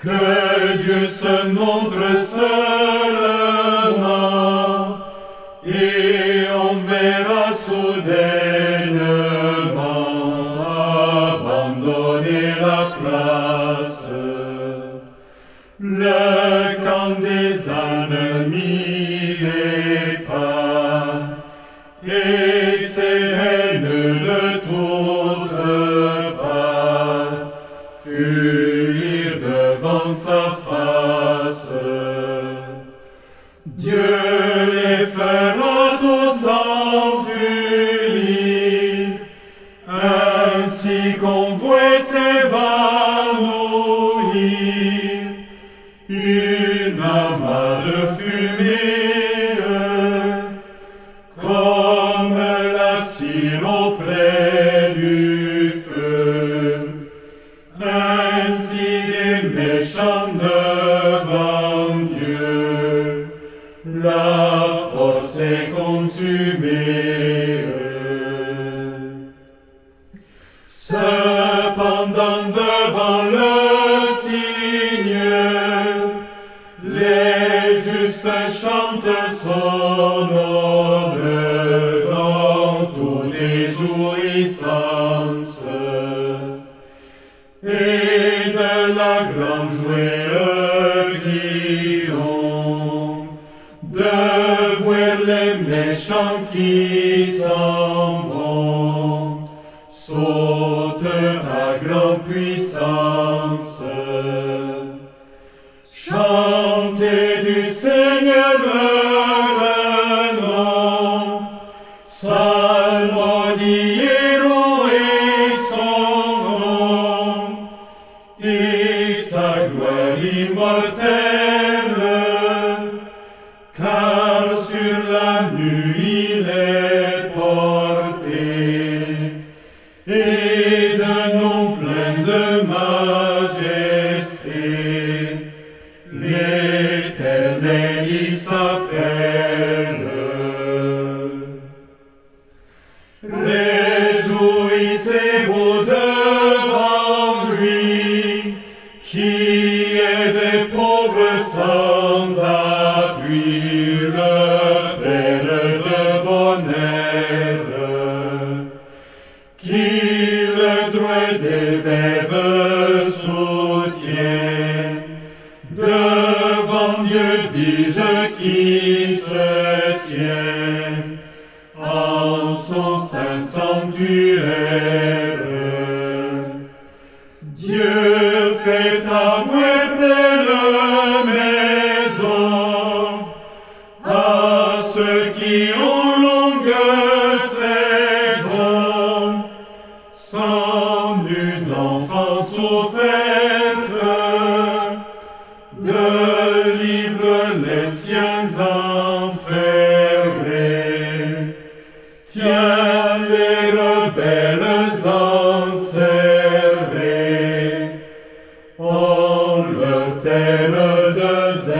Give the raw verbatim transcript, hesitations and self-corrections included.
Que Dieu se montre seulement, et on verra soudainement abandonner la place. Le camp des ennemis épars et ses haines de toutes parts fuir devant sa face. Dieu les fera tous s'enfuir, ainsi convoi s'évanouir. Une amas de fumée, comme la cire auprès du feu. Ainsi les méchants devant Dieu, la force est consumée. Cependant devant le signe, les justes chantent son honneur dans toutes les jouissances. Et de la grande joie qu'ils ont de voir les méchants qui s'en vont, saute à grande puissance. Chantez du Seigneur le nom, salmodiez, louez son nom, et sa gloire immortelle, car sur la nue il est porté, et de nom plein de majesté. L'Éternel il s'appelle. Réjouissez-vous devant lui, qui est des pauvres sans appui, le Père de bonheur, qui le droit des veuves soutient. Devant Dieu, dis-je, qui se tient en son saint sanctuaire. Dieu fait avoir pleine maison à ceux qui ont longue saison, sans nus enfants offertes, de livre les siens enfermés. Tiens les rebelles enserrés, en le terre de